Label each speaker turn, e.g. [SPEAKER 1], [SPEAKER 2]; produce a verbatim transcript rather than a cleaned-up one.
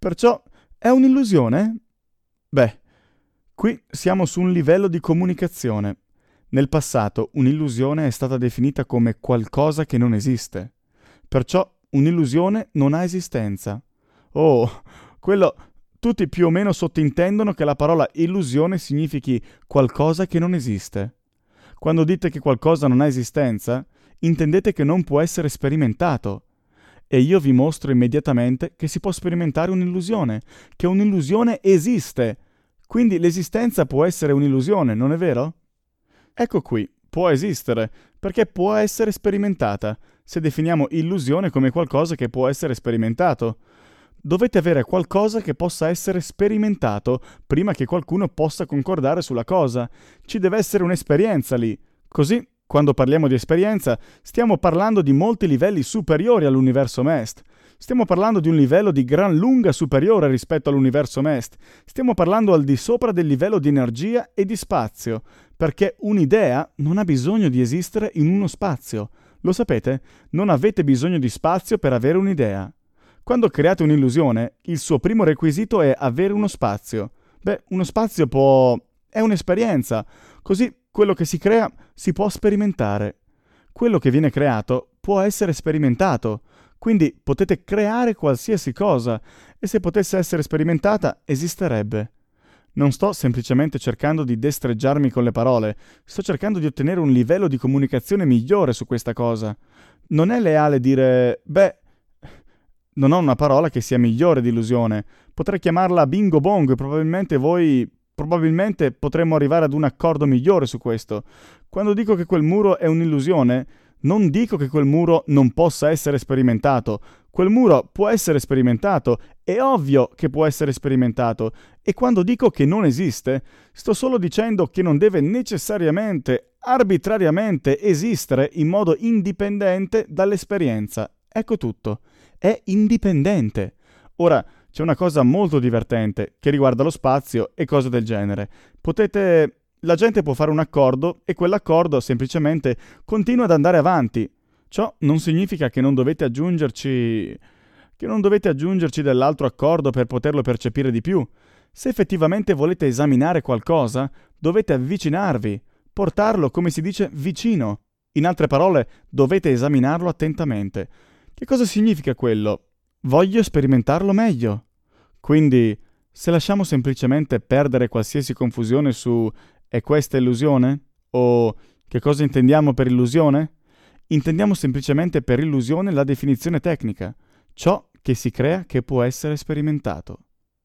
[SPEAKER 1] Perciò è un'illusione? Beh, qui siamo su un livello di comunicazione. Nel passato un'illusione è stata definita come qualcosa che non esiste. Perciò un'illusione non ha esistenza. Oh, quello tutti più o meno sottintendono che la parola illusione significhi qualcosa che non esiste. Quando dite che qualcosa non ha esistenza, intendete che non può essere sperimentato. E io vi mostro immediatamente che si può sperimentare un'illusione, che un'illusione esiste. Quindi l'esistenza può essere un'illusione, non è vero? Ecco qui, può esistere, perché può essere sperimentata, se definiamo illusione come qualcosa che può essere sperimentato. Dovete avere qualcosa che possa essere sperimentato prima che qualcuno possa concordare sulla cosa. Ci deve essere un'esperienza lì. Così, quando parliamo di esperienza, stiamo parlando di molti livelli superiori all'universo M E S T. Stiamo parlando di un livello di gran lunga superiore rispetto all'universo M E S T. Stiamo parlando al di sopra del livello di energia e di spazio, perché un'idea non ha bisogno di esistere in uno spazio. Lo sapete? Non avete bisogno di spazio per avere un'idea. Quando create un'illusione, il suo primo requisito è avere uno spazio. Beh, uno spazio può... è un'esperienza. Così quello che si crea si può sperimentare. Quello che viene creato può essere sperimentato. Quindi potete creare qualsiasi cosa e se potesse essere sperimentata esisterebbe. Non sto semplicemente cercando di destreggiarmi con le parole, sto cercando di ottenere un livello di comunicazione migliore su questa cosa. Non è leale dire, beh, non ho una parola che sia migliore di illusione. Potrei chiamarla bingo bongo e probabilmente voi... probabilmente potremmo arrivare ad un accordo migliore su questo. Quando dico che quel muro è un'illusione, non dico che quel muro non possa essere sperimentato. Quel muro può essere sperimentato, è ovvio che può essere sperimentato. E quando dico che non esiste, sto solo dicendo che non deve necessariamente, arbitrariamente esistere in modo indipendente dall'esperienza. Ecco tutto. È indipendente. Ora, c'è una cosa molto divertente che riguarda lo spazio e cose del genere. Potete... La gente può fare un accordo e quell'accordo semplicemente continua ad andare avanti. Ciò non significa che non dovete aggiungerci... che non dovete aggiungerci dell'altro accordo per poterlo percepire di più. Se effettivamente volete esaminare qualcosa, dovete avvicinarvi, portarlo, come si dice, vicino. In altre parole, dovete esaminarlo attentamente. Che cosa significa quello? Voglio sperimentarlo meglio. Quindi, se lasciamo semplicemente perdere qualsiasi confusione su «è questa illusione?» o «che cosa intendiamo per illusione?» Intendiamo semplicemente per illusione la definizione tecnica, ciò che si crea che può essere sperimentato.